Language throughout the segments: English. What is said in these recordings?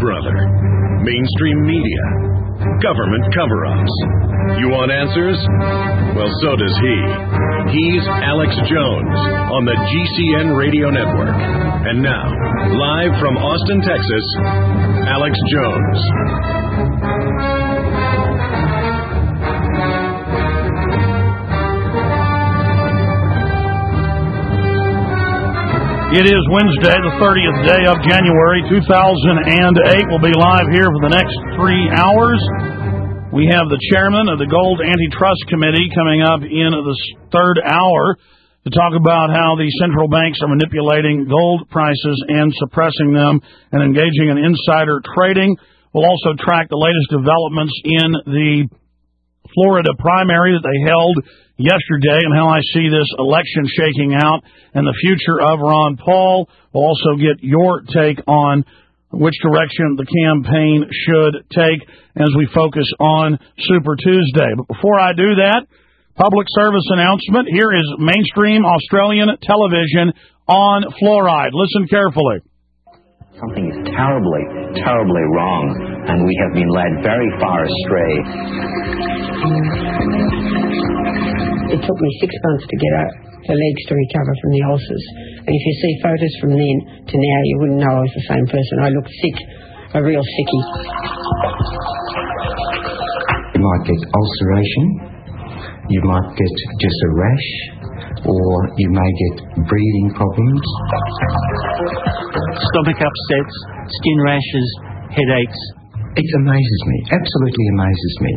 brother. Mainstream media. Government cover-ups. You want answers? Well, so does he. He's Alex Jones on the GCN Radio Network. And now, live from Austin, Texas, Alex Jones. It is Wednesday, the 30th day of January, 2008. We'll be live here for the next 3 hours. We have the chairman of the Gold Antitrust Committee coming up in the third hour to talk about how the central banks are manipulating gold prices and suppressing them and engaging in insider trading. We'll also track the latest developments in the Florida primary that they held yesterday and how I see this election shaking out and the future of Ron Paul. We'll also get your take on which direction the campaign should take as we focus on Super Tuesday. But before I do that, public service announcement. Here is mainstream Australian television on fluoride. Listen carefully. Something is terribly, terribly wrong, and we have been led very far astray. It took me 6 months to get the legs to recover from the ulcers. And if you see photos from then to now, you wouldn't know I was the same person. I looked sick, a real sickie. You might get ulceration, you might get just a rash, or you may get breathing problems. Stomach upsets, skin rashes, headaches. It amazes me, absolutely amazes me,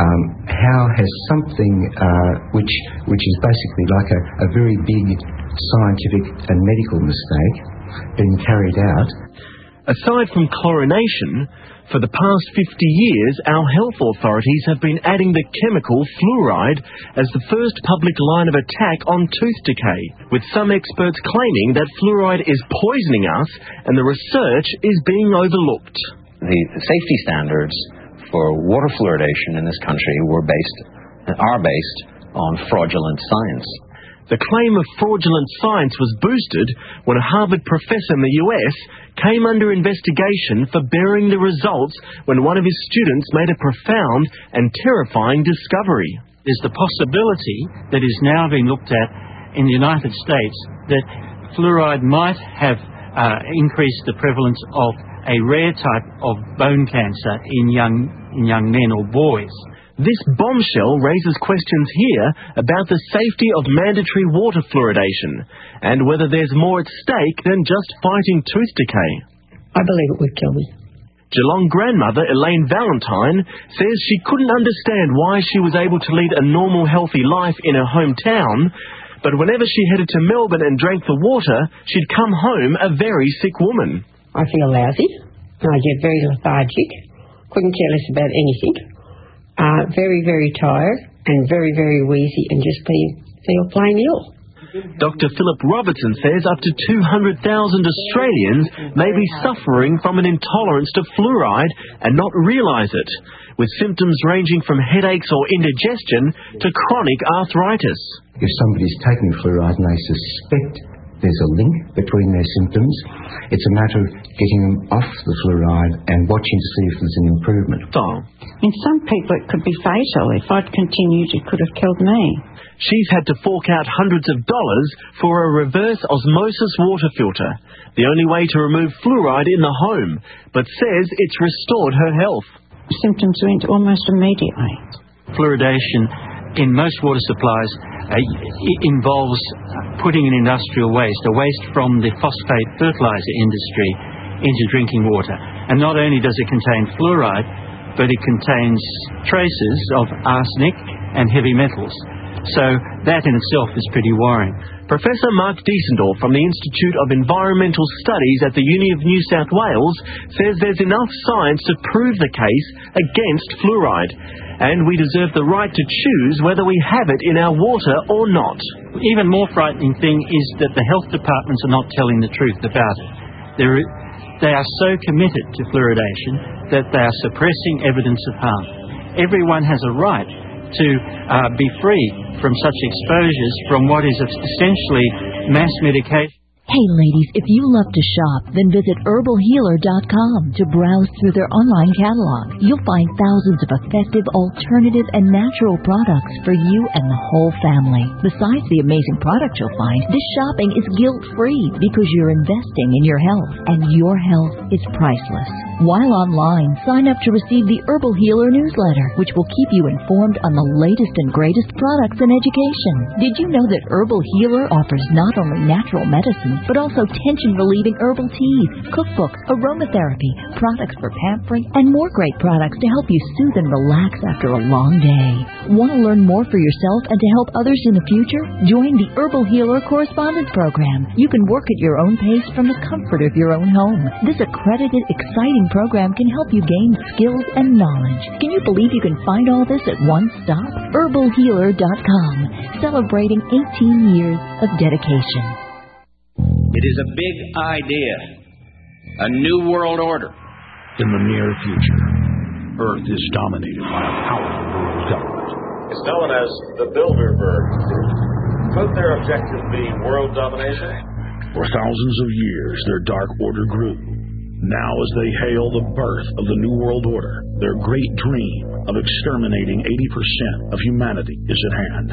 how has something which is basically like a very big scientific and medical mistake been carried out. Aside from chlorination, for the past 50 years, our health authorities have been adding the chemical fluoride as the first public line of attack on tooth decay, with some experts claiming that fluoride is poisoning us and the research is being overlooked. The safety standards for water fluoridation in this country are based on fraudulent science. The claim of fraudulent science was boosted when a Harvard professor in the US came under investigation for burying the results when one of his students made a profound and terrifying discovery. There's the possibility that is now being looked at in the United States that fluoride might have increased the prevalence of a rare type of bone cancer in young men or boys. This bombshell raises questions here about the safety of mandatory water fluoridation and whether there's more at stake than just fighting tooth decay. I believe it would kill me. Geelong grandmother Elaine Valentine says she couldn't understand why she was able to lead a normal, healthy life in her hometown, but whenever she headed to Melbourne and drank the water, she'd come home a very sick woman. I feel lousy. I get very lethargic. Couldn't care less about anything. Very, very tired and very, very wheezy and just feel plain ill. Dr. Philip Robertson says up to 200,000 Australians may be suffering from an intolerance to fluoride and not realise it, with symptoms ranging from headaches or indigestion to chronic arthritis. If somebody's taking fluoride and they suspect there's a link between their symptoms, it's a matter of getting them off the fluoride and watching to see if there's an improvement. In some people it could be fatal. If I'd continued, it could have killed me. She's had to fork out hundreds of dollars for a reverse osmosis water filter, the only way to remove fluoride in the home, but says it's restored her health. Symptoms went almost immediately. Fluoridation in most water supplies involves putting in industrial waste, a waste from the phosphate fertilizer industry, into drinking water. And not only does it contain fluoride, but it contains traces of arsenic and heavy metals. So that in itself is pretty worrying. Professor Mark Diesendorf from the Institute of Environmental Studies at the Uni of New South Wales says there's enough science to prove the case against fluoride, and we deserve the right to choose whether we have it in our water or not. Even more frightening thing is that the health departments are not telling the truth about it. They are so committed to fluoridation that they are suppressing evidence of harm. Everyone has a right to be free from such exposures from what is essentially mass medication. Hey ladies, if you love to shop, then visit herbalhealer.com to browse through their online catalog. You'll find thousands of effective, alternative, and natural products for you and the whole family. Besides the amazing products you'll find, this shopping is guilt-free because you're investing in your health, and your health is priceless. While online, sign up to receive the Herbal Healer newsletter, which will keep you informed on the latest and greatest products and education. Did you know that Herbal Healer offers not only natural medicine, but also tension-relieving herbal teas, cookbooks, aromatherapy, products for pampering, and more great products to help you soothe and relax after a long day. Want to learn more for yourself and to help others in the future? Join the Herbal Healer Correspondence Program. You can work at your own pace from the comfort of your own home. This accredited, exciting program can help you gain skills and knowledge. Can you believe you can find all this at one stop? herbalhealer.com, celebrating 18 years of dedication. It is a big idea, a new world order. In the near future, Earth is dominated by a powerful world government. It's known as the Bilderberg Group. Could their objective be world domination? For thousands of years, their dark order grew. Now, as they hail the birth of the New World Order, their great dream of exterminating 80% of humanity is at hand.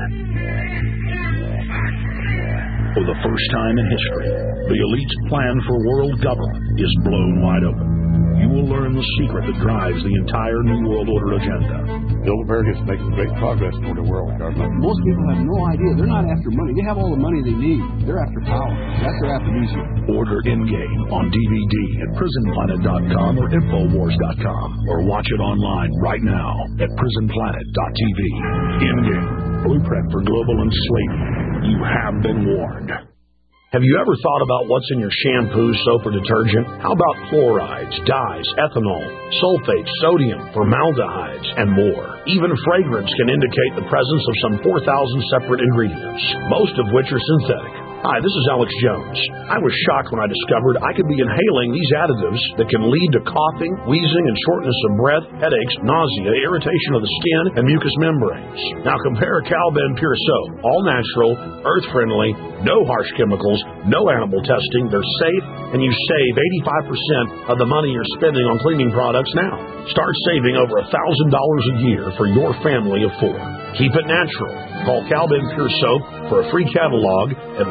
For the first time in history, the elite's plan for world government is blown wide open. You will learn the secret that drives the entire New World Order agenda. Bilderberg is making great progress toward a world government. Most people have no idea. They're not after money. They have all the money they need. They're after power. That's their aphrodisiac. Order Endgame on DVD at prisonplanet.com or infowars.com, or watch it online right now at prisonplanet.tv. Endgame, blueprint for global enslavement. You have been warned. Have you ever thought about what's in your shampoo, soap, or detergent? How about fluorides, dyes, ethanol, sulfates, sodium, formaldehydes, and more? Even fragrance can indicate the presence of some 4,000 separate ingredients, most of which are synthetic. Hi, this is Alex Jones. I was shocked when I discovered I could be inhaling these additives that can lead to coughing, wheezing, and shortness of breath, headaches, nausea, irritation of the skin, and mucous membranes. Now compare Cal-Ben Pure Soap. All natural, earth-friendly, no harsh chemicals, no animal testing. They're safe, and you save 85% of the money you're spending on cleaning products now. Start saving over $1,000 a year for your family of 4. Keep it natural. Call Cal-Ben Pure Soap for a free catalog at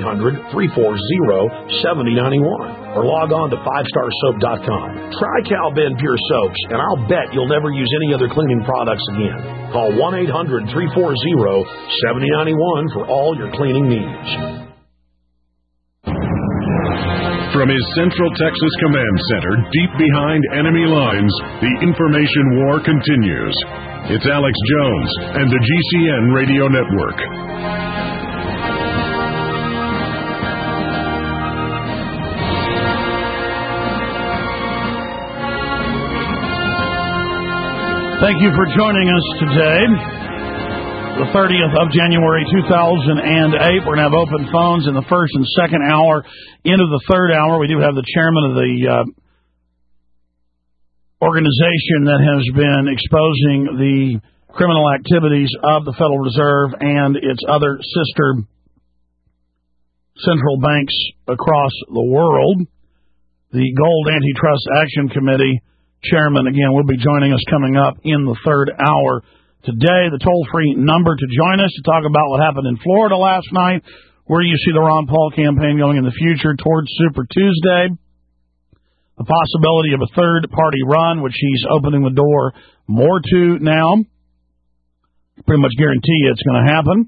1-800-340-7091 or log on to 5starsoap.com. Try Cal-Ben Pure Soaps, and I'll bet you'll never use any other cleaning products again. Call 1-800-340-7091 for all your cleaning needs. From his Central Texas Command Center, deep behind enemy lines, the information war continues. It's Alex Jones and the GCN Radio Network. Thank you for joining us today. The 30th of January 2008. We're going to have open phones in the first and second hour. Into the third hour, we do have the chairman of the organization that has been exposing the criminal activities of the Federal Reserve and its other sister central banks across the world. The Gold Antitrust Action Committee chairman, again, will be joining us coming up in the third hour. Today, the toll-free number to join us to talk about what happened in Florida last night, where you see the Ron Paul campaign going in the future towards Super Tuesday, the possibility of a third-party run, which he's opening the door more to now. Pretty much guarantee it's going to happen.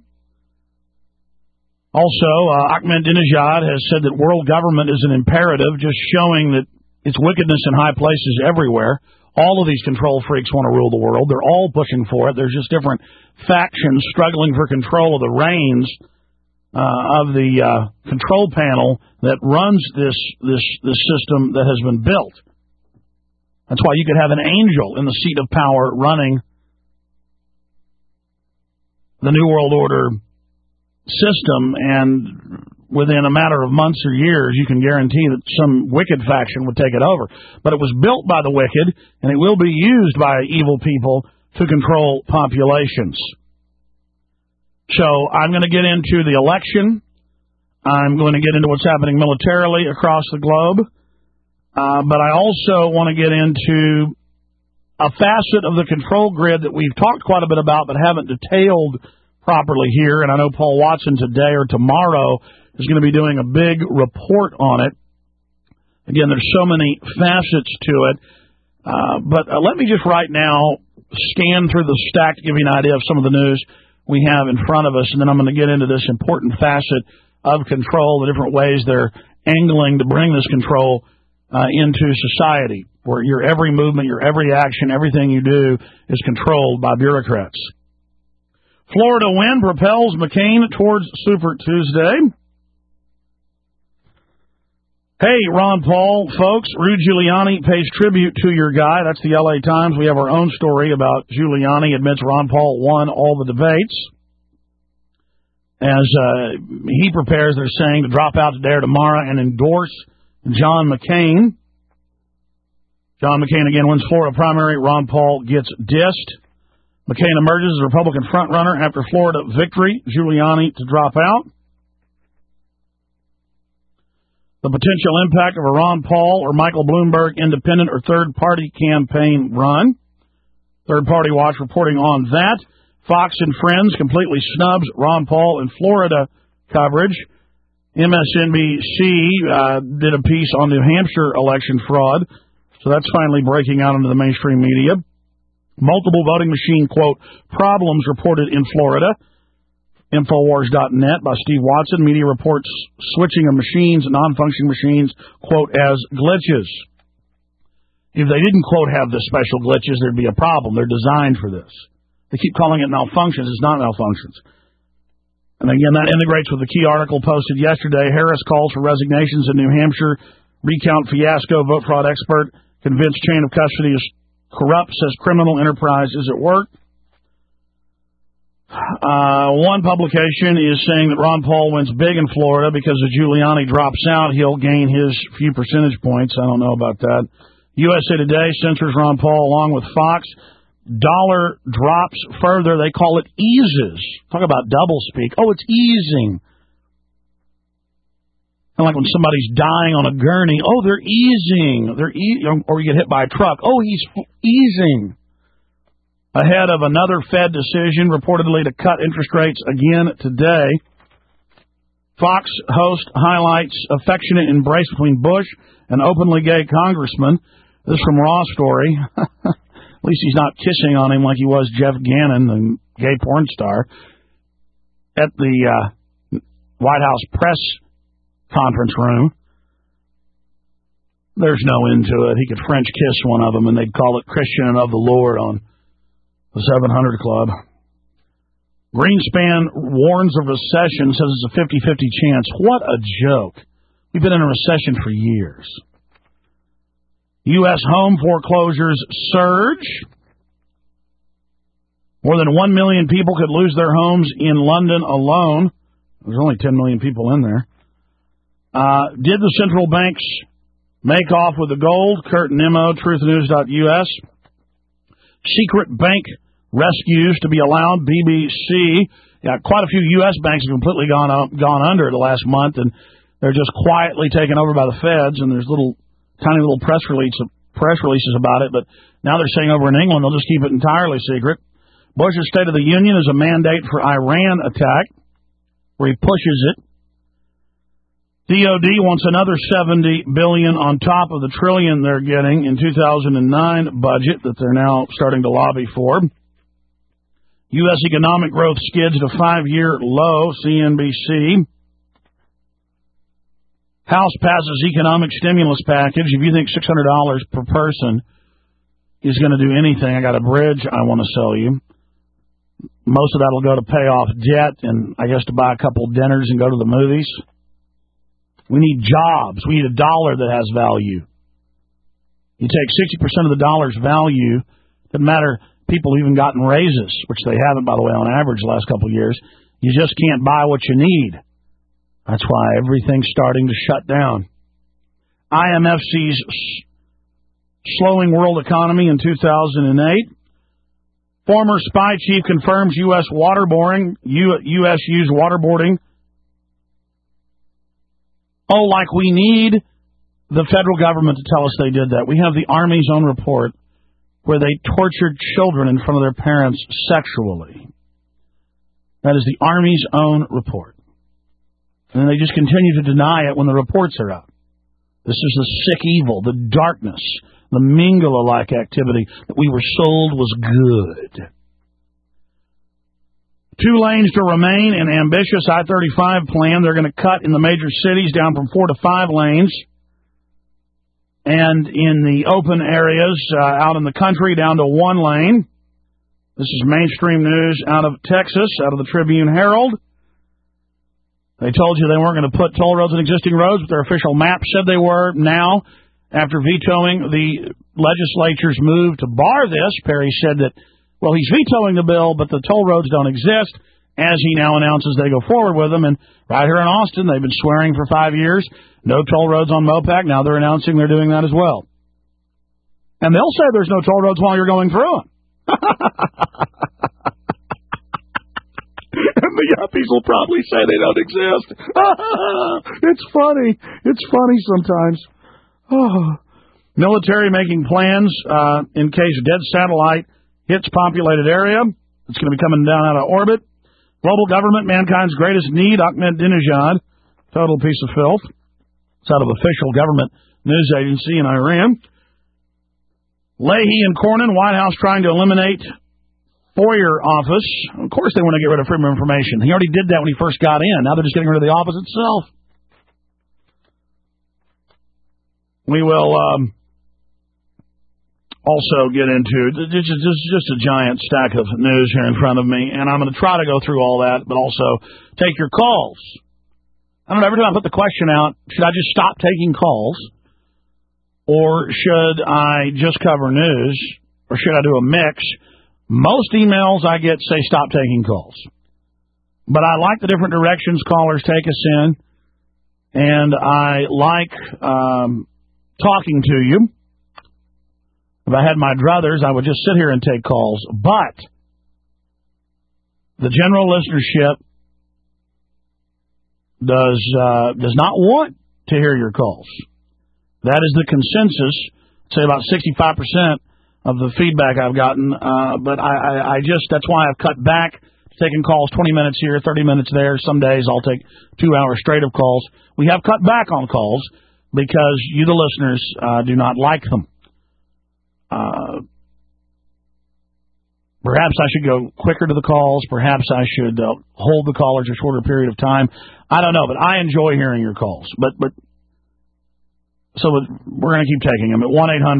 Also, Ahmadinejad has said that world government is an imperative, just showing that it's wickedness in high places everywhere. All of these control freaks want to rule the world. They're all pushing for it. There's just different factions struggling for control of the reins of the control panel that runs this system that has been built. That's why you could have an angel in the seat of power running the New World Order system, and within a matter of months or years, you can guarantee that some wicked faction would take it over. But it was built by the wicked, and it will be used by evil people to control populations. So I'm going to get into the election. I'm going to get into what's happening militarily across the globe. But I also want to get into a facet of the control grid that we've talked quite a bit about but haven't detailed properly here. And I know Paul Watson today or tomorrow is going to be doing a big report on it. Again, there's so many facets to it. But let me just right now scan through the stack to give you an idea of some of the news we have in front of us, and then I'm going to get into this important facet of control, the different ways they're angling to bring this control into society, where your every movement, your every action, everything you do is controlled by bureaucrats. Florida win propels McCain towards Super Tuesday. Hey, Ron Paul, folks, Rudy Giuliani pays tribute to your guy. That's the LA Times. We have our own story about Giuliani admits Ron Paul won all the debates. As he prepares, they're saying, to drop out today or tomorrow and endorse John McCain. John McCain again wins Florida primary. Ron Paul gets dissed. McCain emerges as a Republican frontrunner after Florida victory. Giuliani to drop out. The potential impact of a Ron Paul or Michael Bloomberg independent or third-party campaign run. Third-party watch reporting on that. Fox and Friends completely snubs Ron Paul in Florida coverage. MSNBC did a piece on New Hampshire election fraud, so that's finally breaking out into the mainstream media. Multiple voting machine, quote, problems reported in Florida. Infowars.net by Steve Watson. Media reports switching of machines, non-functioning machines, quote, as glitches. If they didn't, quote, have the special glitches, there'd be a problem. They're designed for this. They keep calling it malfunctions. It's not malfunctions. And again, that integrates with the key article posted yesterday. Harris calls for resignations in New Hampshire. Recount fiasco. Vote fraud expert convinced chain of custody is corrupt, says criminal enterprise is at work. One publication is saying that Ron Paul wins big in Florida because if Giuliani drops out, he'll gain his few percentage points. I don't know about that. USA Today censors Ron Paul along with Fox. Dollar drops further. They call it eases. Talk about doublespeak. Oh, it's easing. And like when somebody's dying on a gurney. Oh, they're easing. Or you get hit by a truck. Oh, he's easing. Ahead of another Fed decision reportedly to cut interest rates again today. Fox host highlights affectionate embrace between Bush and openly gay congressman. This is from Raw Story. At least he's not kissing on him like he was Jeff Gannon, the gay porn star, at the White House press conference room. There's no end to it. He could French kiss one of them, and they'd call it Christian and of the Lord on the 700 Club. Greenspan warns of recession, says it's a 50-50 chance. What a joke. We've been in a recession for years. U.S. home foreclosures surge. More than 1 million people could lose their homes in London alone. There's only 10 million people in there. Did the central banks make off with the gold? Kurt Nimmo, truthnews.us. Secret bank rescues to be allowed. BBC. Quite a few U.S. banks have completely gone under the last month, and they're just quietly taken over by the feds, and there's tiny little press releases about it, but now they're saying over in England they'll just keep it entirely secret. Bush's State of the Union is a mandate for Iran attack, where he pushes it. DOD wants another $70 billion on top of the $1 trillion they're getting in 2009 budget that they're now starting to lobby for. U.S. economic growth skids to 5-year low, CNBC. House passes economic stimulus package. If you think $600 per person is going to do anything, I got a bridge I want to sell you. Most of that will go to pay off debt and I guess to buy a couple of dinners and go to the movies. We need jobs. We need a dollar that has value. You take 60% of the dollar's value, doesn't matter, people have even gotten raises, which they haven't, by the way, on average the last couple of years. You just can't buy what you need. That's why everything's starting to shut down. IMF sees slowing world economy in 2008. Former spy chief confirms U.S. waterboarding. U.S. used waterboarding Oh, like we need the federal government to tell us they did that. We have the Army's own report where they tortured children in front of their parents sexually. That is the Army's own report. And they just continue to deny it when the reports are out. This is the sick evil, the darkness, the Mingala-like activity that we were sold was good. 2 lanes to remain in ambitious I-35 plan. They're going to cut in the major cities down from 4 to 5 lanes. And in the open areas out in the country down to 1 lane. This is mainstream news out of Texas, out of the Tribune Herald. They told you they weren't going to put toll roads in existing roads, but their official map said they were. Now, after vetoing the legislature's move to bar this, Perry said that, well, he's vetoing the bill, but the toll roads don't exist, as he now announces they go forward with them. And right here in Austin, they've been swearing for 5 years, no toll roads on Mopac. Now they're announcing they're doing that as well. And they'll say there's no toll roads while you're going through them. And the yuppies will probably say they don't exist. It's funny. It's funny sometimes. Oh. Military making plans in case dead satellite hits populated area. It's going to be coming down out of orbit. Global government, mankind's greatest need, Ahmadinejad. Total piece of filth. It's out of official government news agency in Iran. Leahy and Cornyn, White House trying to eliminate FOIA office. Of course they want to get rid of freedom of information. He already did that when he first got in. Now they're just getting rid of the office itself. We will also get into, this is just a giant stack of news here in front of me, and I'm going to try to go through all that, but also take your calls. I don't know, every time I put the question out, should I just stop taking calls? Or should I just cover news? Or should I do a mix? Most emails I get say stop taking calls. But I like the different directions callers take us in. And I like talking to you. If I had my druthers, I would just sit here and take calls. But the general listenership does not want to hear your calls. That is the consensus. Say about 65% of the feedback I've gotten. But I just, that's why I've cut back to taking calls 20 minutes here, 30 minutes there. Some days I'll take 2 hours straight of calls. We have cut back on calls because you, the listeners, do not like them. Perhaps I should go quicker to the calls. Perhaps I should hold the callers a shorter period of time. I don't know, but I enjoy hearing your calls. So we're going to keep taking them at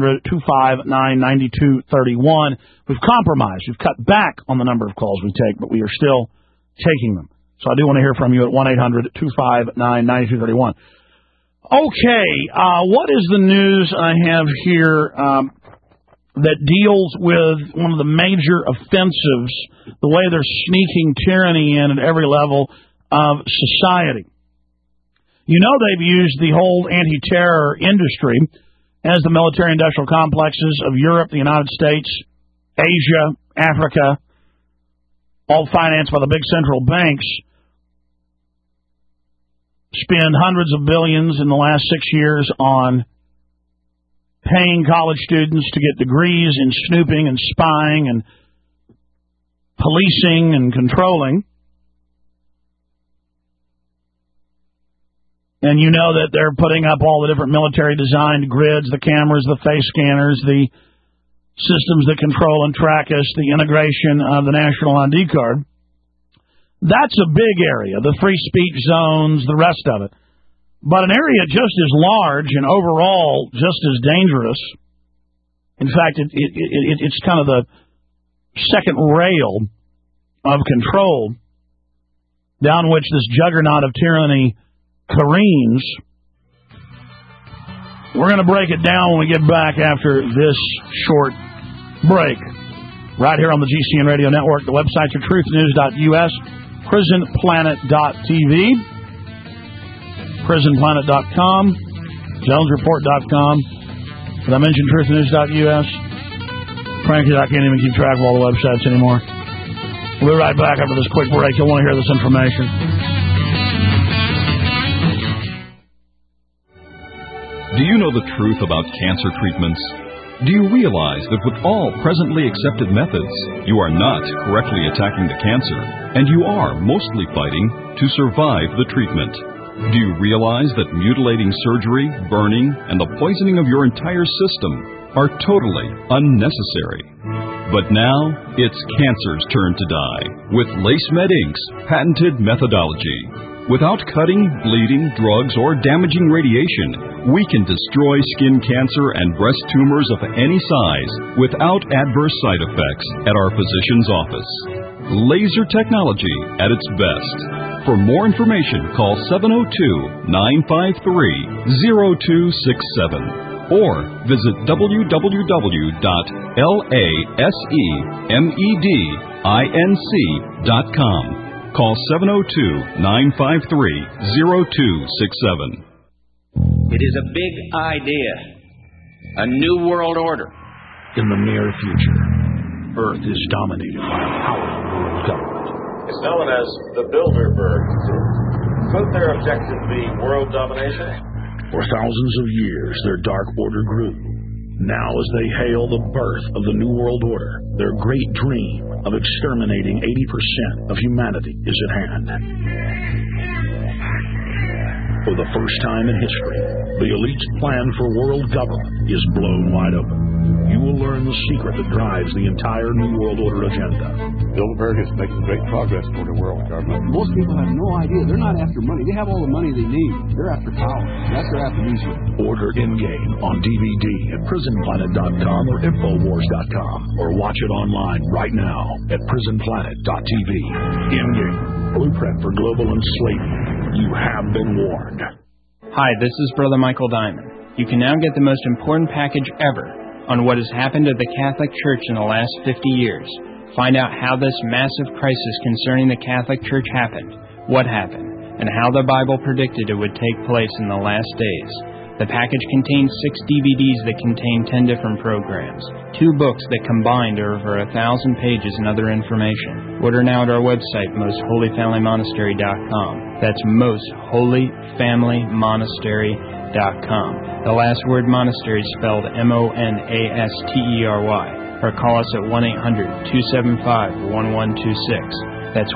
1-800-259-9231. We've compromised. We've cut back on the number of calls we take, but we are still taking them. So I do want to hear from you at 1-800-259-9231. Okay, what is the news I have here that deals with one of the major offensives, the way they're sneaking tyranny in at every level of society? You know they've used the whole anti-terror industry as the military-industrial complexes of Europe, the United States, Asia, Africa, all financed by the big central banks, spend hundreds of billions in the last 6 years on paying college students to get degrees in snooping and spying and policing and controlling. And you know that they're putting up all the different military-designed grids, the cameras, the face scanners, the systems that control and track us, the integration of the national ID card. That's a big area, the free speech zones, the rest of it. But an area just as large and overall just as dangerous, in fact, it's kind of the second rail of control down which this juggernaut of tyranny careens. We're going to break it down when we get back after this short break. Right here on the GCN Radio Network. The websites are truthnews.us, prisonplanet.tv, prisonplanet.com, jonesreport.com. Did I mention truthnews.us? Frankly, I can't even keep track of all the websites anymore. We'll be right back after this quick break. You'll want to hear this information. Do you know the truth about cancer treatments? Do you realize that with all presently accepted methods, you are not correctly attacking the cancer, and you are mostly fighting to survive the treatment? Do you realize that mutilating surgery, burning, and the poisoning of your entire system are totally unnecessary? But now, it's cancer's turn to die with LaceMed Inc.'s patented methodology. Without cutting, bleeding, drugs, or damaging radiation, we can destroy skin cancer and breast tumors of any size without adverse side effects at our physician's office. Laser technology at its best. For more information, call 702-953-0267 or visit www.lasemedinc.com. Call 702-953-0267. It is a big idea. A new world order. In the near future, Earth is dominated by a powerful world government. It's known as the Bilderberg Group. Could their objective be world domination? For thousands of years, their dark order grew. Now, as they hail the birth of the New World Order, their great dream of exterminating 80% of humanity is at hand. For the first time in history, the elite's plan for world government is blown wide open. You will learn the secret that drives the entire New World Order agenda. Bilderberg is making great progress toward a world government. Most people have no idea. They're not after money. They have all the money they need. They're after power. That's their after. Order Endgame on DVD at prisonplanet.com or Infowars.com, or watch it online right now at prisonplanet.tv. Endgame, Blueprint for Global Enslavement. You have been warned. Hi, this is Brother Michael Diamond. You can now get the most important package ever on what has happened to the Catholic Church in the last 50 years. Find out how this massive crisis concerning the Catholic Church happened, what happened, and how the Bible predicted it would take place in the last days. The package contains 6 DVDs that contain 10 different programs, 2 books that combined are over 1,000 pages and other information. Order now at our website, mostholyfamilymonastery.com. That's mostholyfamilymonastery.com. The last word monastery is spelled MONASTERY. Or call us at 1-800-275-1126. That's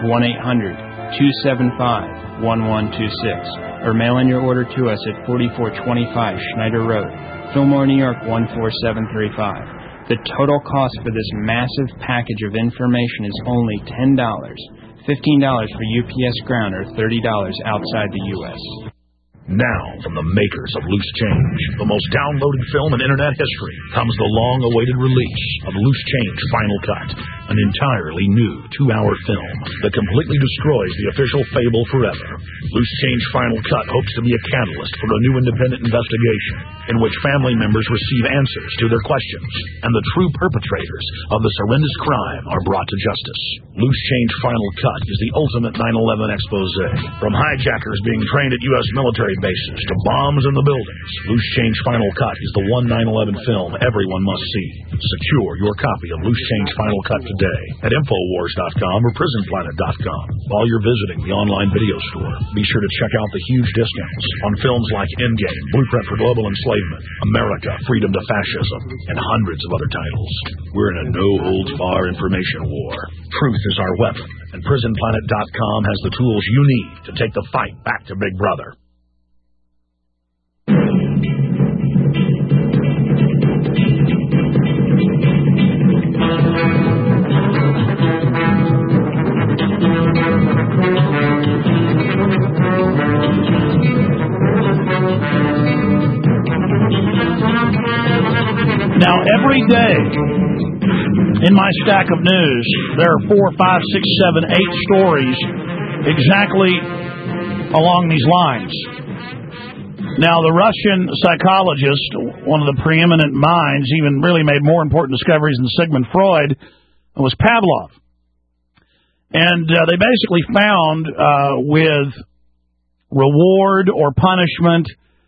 1-800-275-1126. Or mail in your order to us at 4425 Schneider Road, Fillmore, New York 14735. The total cost for this massive package of information is only $10, $15 for UPS Ground, or $30 outside the U.S. Now, from the makers of Loose Change, the most downloaded film in Internet history, comes the long-awaited release of Loose Change Final Cut, an entirely new 2-hour film that completely destroys the official fable forever. Loose Change Final Cut hopes to be a catalyst for a new independent investigation in which family members receive answers to their questions, and the true perpetrators of this horrendous crime are brought to justice. Loose Change Final Cut is the ultimate 9/11 expose. From hijackers being trained at U.S. military bases to bombs in the buildings, Loose Change Final Cut is the one 9/11 film everyone must see. Secure your copy of Loose Change Final Cut today at Infowars.com or PrisonPlanet.com. While you're visiting the online video store, be sure to check out the huge discounts on films like Endgame, Blueprint for Global Enslavement, America, Freedom to Fascism, and hundreds of other titles. We're in a no-holds-barred information war. Truth is our weapon, and PrisonPlanet.com has the tools you need to take the fight back to Big Brother. Now, every day in my stack of news, there are 4, 5, 6, 7, 8 stories exactly along these lines. Now, the Russian psychologist, one of the preeminent minds, even really made more important discoveries than Sigmund Freud, was Pavlov. And they basically found with reward or punishment,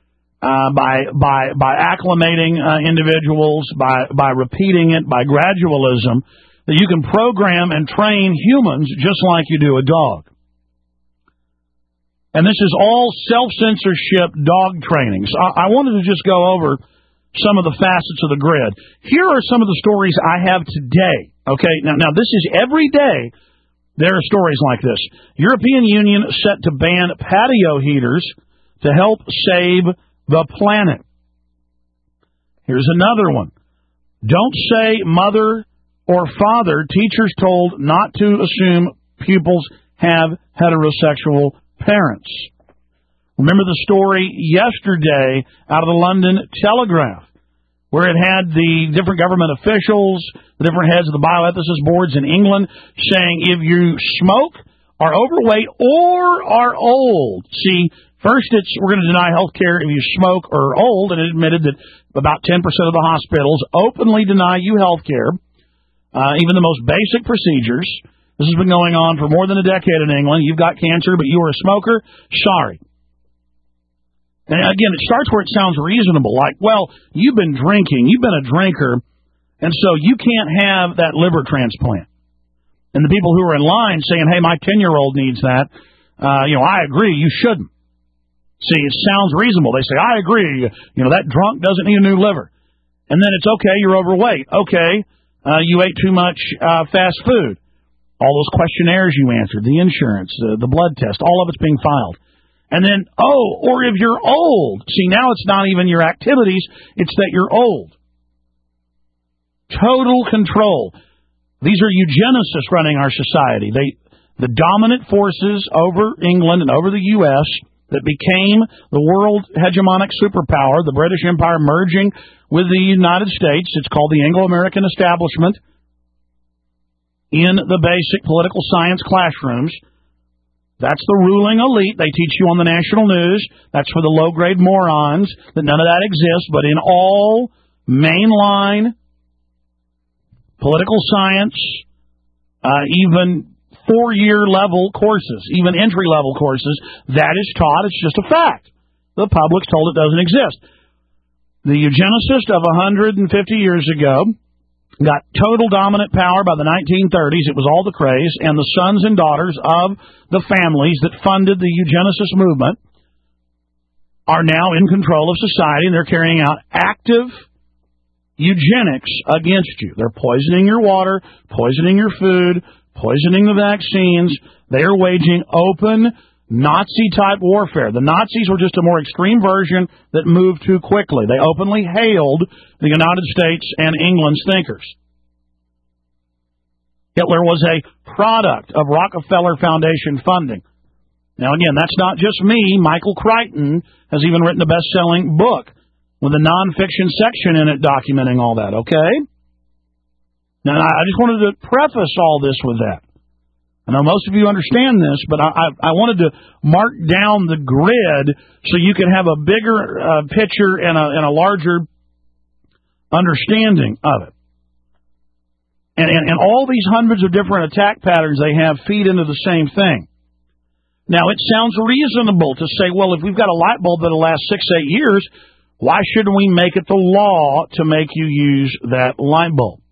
by acclimating individuals, by repeating it, by gradualism, that you can program and train humans just like you do a dog. And this is all self-censorship dog training. So I wanted to just go over some of the facets of the grid. Here are some of the stories I have today. Okay, now this is every day there are stories like this. European Union set to ban patio heaters to help save the planet. Here's another one. Don't say mother or father. Teachers told not to assume pupils have heterosexual parents. Remember the story yesterday out of the London Telegraph, where it had the different government officials, the different heads of the bioethicist boards in England, saying if you smoke, are overweight, or are old. See, first we're going to deny health care if you smoke or are old, and it admitted that about 10% of the hospitals openly deny you health care, even the most basic procedures. This has been going on for more than a decade in England. You've got cancer, but you are a smoker? Sorry. And again, it starts where it sounds reasonable, like, well, you've been drinking, you've been a drinker, and so you can't have that liver transplant. And the people who are in line saying, hey, my 10-year-old needs that, I agree, you shouldn't. See, it sounds reasonable. They say, I agree, that drunk doesn't need a new liver. And then it's okay, you're overweight. Okay, you ate too much fast food. All those questionnaires you answered, the insurance, the blood test, all of it's being filed. And then, or if you're old. See, now it's not even your activities, it's that you're old. Total control. These are eugenicists running our society. The dominant forces over England and over the U.S. that became the world hegemonic superpower, the British Empire merging with the United States. It's called the Anglo-American establishment. In the basic political science classrooms, that's the ruling elite. They teach you on the national news. That's for the low-grade morons, that none of that exists. But in all mainline political science, even four-year level courses, even entry-level courses, that is taught. It's just a fact. The public's told it doesn't exist. The eugenicist of 150 years ago got total dominant power by the 1930s. It was all the craze, and the sons and daughters of the families that funded the eugenicist movement are now in control of society, and they're carrying out active eugenics against you. They're poisoning your water, poisoning your food, poisoning the vaccines. They are waging open Nazi-type warfare. The Nazis were just a more extreme version that moved too quickly. They openly hailed the United States and England's thinkers. Hitler was a product of Rockefeller Foundation funding. Now, again, that's not just me. Michael Crichton has even written a best-selling book with a nonfiction section in it documenting all that, okay? Now, I just wanted to preface all this with that. I know most of you understand this, but I wanted to mark down the grid so you can have a bigger picture and a larger understanding of it. And all these hundreds of different attack patterns they have feed into the same thing. Now, it sounds reasonable to say, well, if we've got a light bulb that'll last 6-8 years, why shouldn't we make it the law to make you use that light bulb?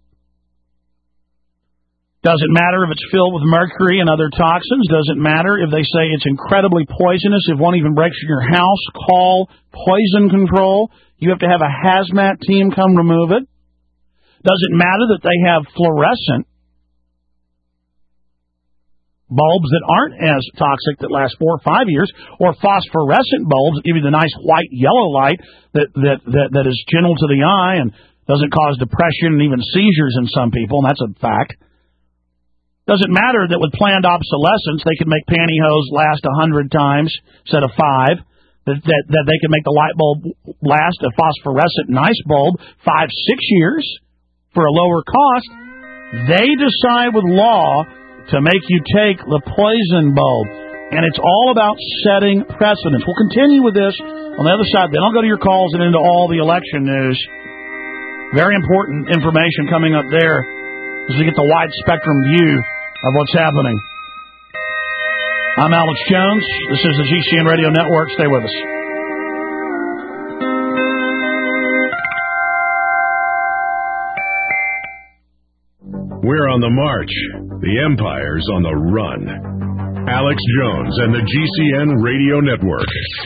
Doesn't matter if it's filled with mercury and other toxins. Doesn't matter if they say it's incredibly poisonous. If one even breaks in your house, call poison control. You have to have a hazmat team come remove it. Doesn't matter that they have fluorescent bulbs that aren't as toxic that last 4 or 5 years, or phosphorescent bulbs that give you the nice white yellow light that is gentle to the eye and doesn't cause depression and even seizures in some people, and that's a fact. Doesn't matter that with planned obsolescence they can make pantyhose last 100 times instead of 5. That they can make the light bulb last, a phosphorescent nice bulb, 5-6 years for a lower cost. They decide with law to make you take the poison bulb. And it's all about setting precedents. We'll continue with this on the other side. Then I'll go to your calls and into all the election news. Very important information coming up there as we get the wide spectrum view of what's happening. I'm Alex Jones. This is the GCN Radio Network. Stay with us. We're on the march. The Empire's on the run. Alex Jones and the GCN Radio Network.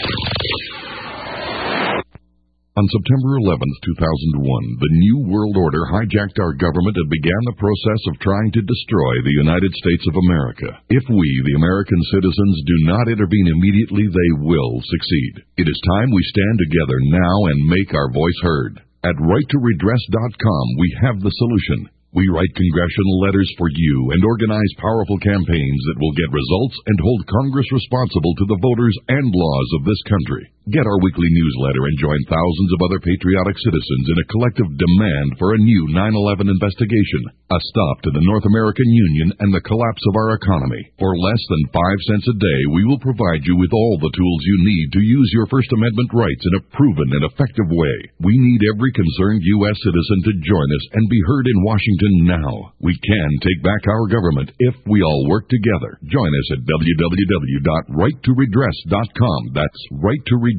On September 11th, 2001, the New World Order hijacked our government and began the process of trying to destroy the United States of America. If we, the American citizens, do not intervene immediately, they will succeed. It is time we stand together now and make our voice heard. At righttoredress.com, we have the solution. We write congressional letters for you and organize powerful campaigns that will get results and hold Congress responsible to the voters and laws of this country. Get our weekly newsletter and join thousands of other patriotic citizens in a collective demand for a new 9/11 investigation, a stop to the North American Union and the collapse of our economy. For less than 5 cents a day, we will provide you with all the tools you need to use your First Amendment rights in a proven and effective way. We need every concerned U.S. citizen to join us and be heard in Washington now. We can take back our government if we all work together. Join us at www.righttoredress.com. That's righttoredress.com.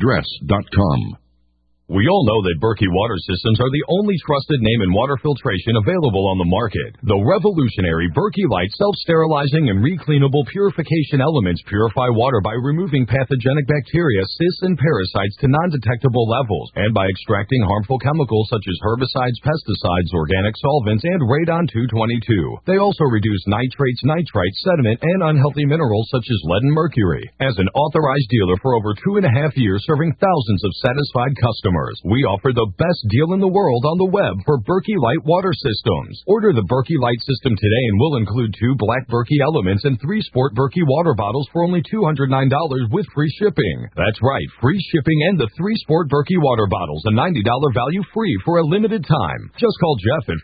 We all know that Berkey Water Systems are the only trusted name in water filtration available on the market. The revolutionary Berkey Light self-sterilizing and recleanable purification elements purify water by removing pathogenic bacteria, cysts, and parasites to non-detectable levels, and by extracting harmful chemicals such as herbicides, pesticides, organic solvents, and radon-222. They also reduce nitrates, nitrites, sediment, and unhealthy minerals such as lead and mercury. As an authorized dealer for over 2.5 years serving thousands of satisfied customers, we offer the best deal in the world on the web for Berkey Light Water Systems. Order the Berkey Light System today and we'll include 2 black Berkey elements and 3 sport Berkey water bottles for only $209 with free shipping. That's right, free shipping and the 3 sport Berkey water bottles, a $90 value free for a limited time. Just call Jeff at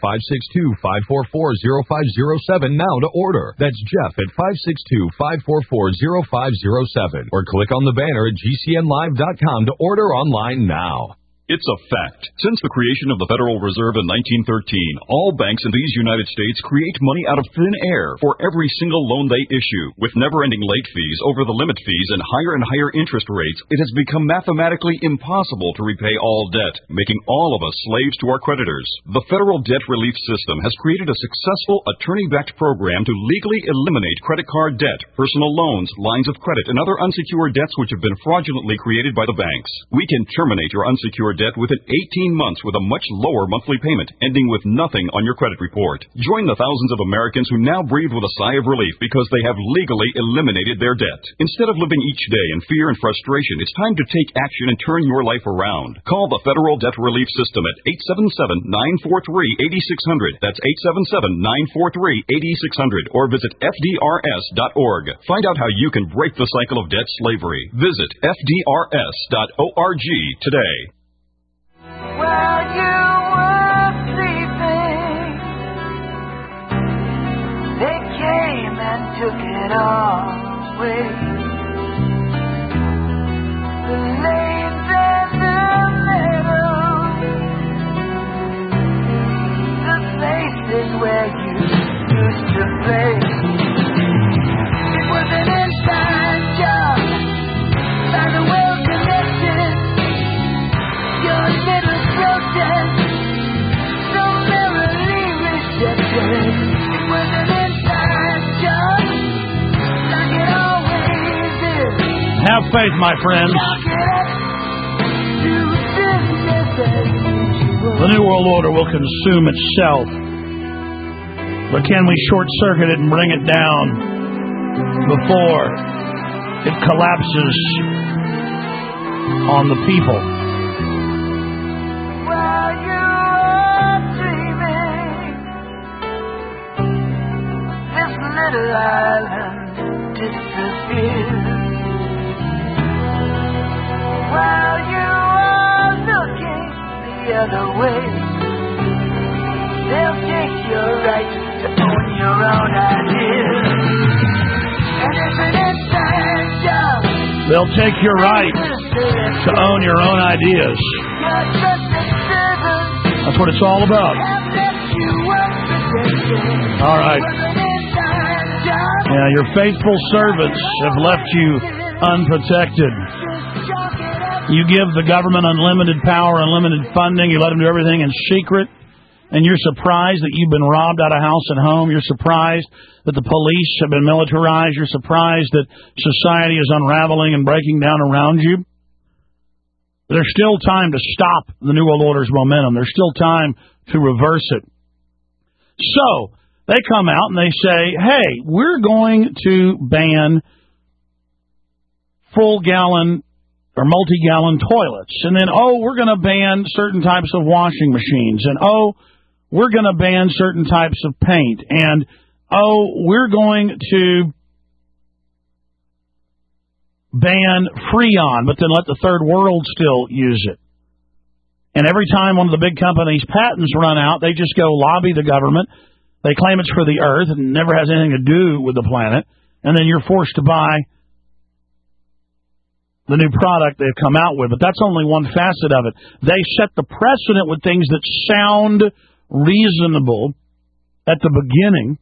562-544-0507 now to order. That's Jeff at 562-544-0507 or click on the banner at GCNlive.com to order online now. It's a fact. Since the creation of the Federal Reserve in 1913, all banks in these United States create money out of thin air for every single loan they issue. With never-ending late fees, over-the-limit fees, and higher interest rates, it has become mathematically impossible to repay all debt, making all of us slaves to our creditors. The Federal Debt Relief System has created a successful attorney-backed program to legally eliminate credit card debt, personal loans, lines of credit, and other unsecured debts which have been fraudulently created by the banks. We can terminate your unsecured debt within 18 months with a much lower monthly payment, ending with nothing on your credit report. Join the thousands of Americans who now breathe with a sigh of relief because they have legally eliminated their debt. Instead of living each day in fear and frustration, it's time to take action and turn your life around. Call the Federal Debt Relief System at 877-943-8600. That's 877-943-8600 or visit FDRS.org. Find out how you can break the cycle of debt slavery. Visit FDRS.org today. While you were sleeping, they came and took it all away. The lanes and the meadows, the places where you used to play. It was an inside job by the well-connected. Your little protest, so merrily rejected. It was an inside job, like it always is. Have faith, my friends. The New World Order will consume itself. But can we short-circuit it and bring it down before it collapses on the people? Little island disappears while you are looking the other way. They'll take your right to own your own ideas, and it's an inside job. They'll take your right to own your own ideas. That's what it's all about. All right. Yeah, your faithful servants have left you unprotected. You give the government unlimited power, unlimited funding. You let them do everything in secret. and you're surprised that you've been robbed out of house and home. You're surprised that the police have been militarized. You're surprised that society is unraveling and breaking down around you. There's still time to stop the New World Order's momentum. There's still time to reverse it. So they come out and they say, hey, we're going to ban full-gallon or multi-gallon toilets. And then, we're going to ban certain types of washing machines. And, we're going to ban certain types of paint. And, we're going to ban Freon, but then let the third world still use it. And every time one of the big companies' patents run out, they just go lobby the government. They claim it's for the earth and never has anything to do with the planet. And then you're forced to buy the new product they've come out with. But that's only one facet of it. They set the precedent with things that sound reasonable at the beginning.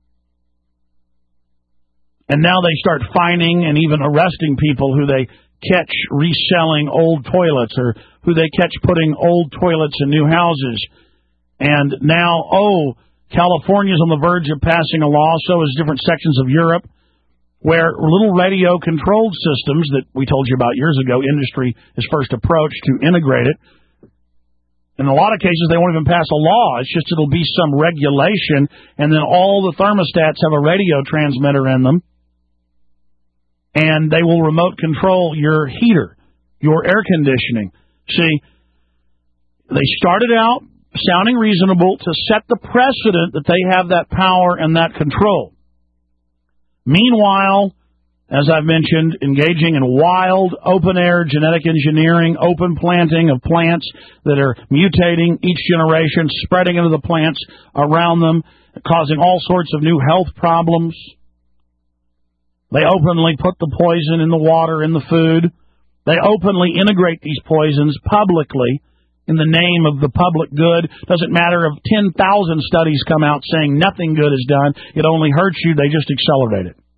And now they start fining and even arresting people who they catch reselling old toilets or who they catch putting old toilets in new houses. And now, California's on the verge of passing a law, so is different sections of Europe, where little radio-controlled systems that we told you about years ago, industry is first approached to integrate it. In a lot of cases, they won't even pass a law. It's just it'll be some regulation, and then all the thermostats have a radio transmitter in them, and they will remote control your heater, your air conditioning. See, they started out sounding reasonable to set the precedent that they have that power and that control. Meanwhile, as I've mentioned, engaging in wild, open-air genetic engineering, open planting of plants that are mutating each generation, spreading into the plants around them, causing all sorts of new health problems. They openly put the poison in the water, in the food. They openly integrate these poisons publicly in the name of the public good. Doesn't matter if 10,000 studies come out saying nothing good is done. It only hurts you. They just accelerate it.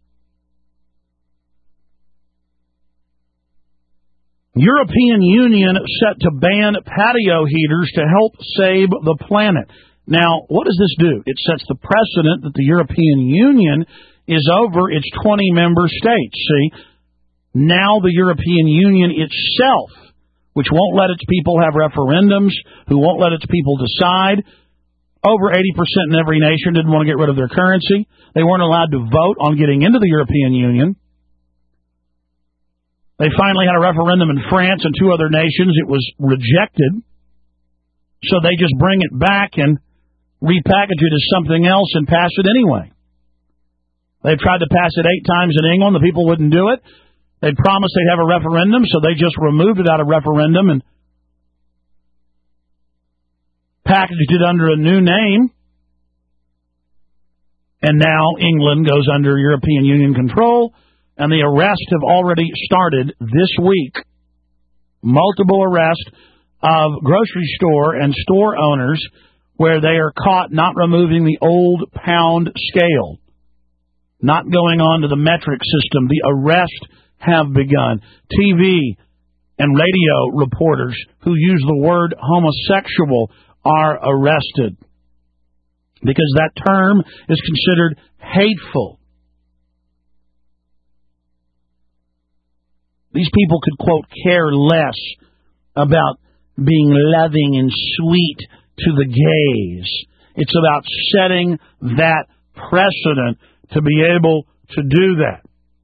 European Union set to ban patio heaters to help save the planet. Now, what does this do? It sets the precedent that the European Union is over its 20 member states. See, now the European Union itself, which won't let its people have referendums, who won't let its people decide. Over 80% in every nation didn't want to get rid of their currency. They weren't allowed to vote on getting into the European Union. They finally had a referendum in France and 2 other nations. It was rejected. So they just bring it back and repackage it as something else and pass it anyway. They've tried to pass it 8 times in England. The people wouldn't do it. They promised they'd have a referendum, so they just removed it out of referendum and packaged it under a new name. And now England goes under European Union control, and the arrests have already started this week. Multiple arrests of grocery store and store owners where they are caught not removing the old pound scale, not going on to the metric system. The arrest have begun. TV and radio reporters who use the word homosexual are arrested because that term is considered hateful. These people could, quote, care less about being loving and sweet to the gays. It's about setting that precedent to be able to do that.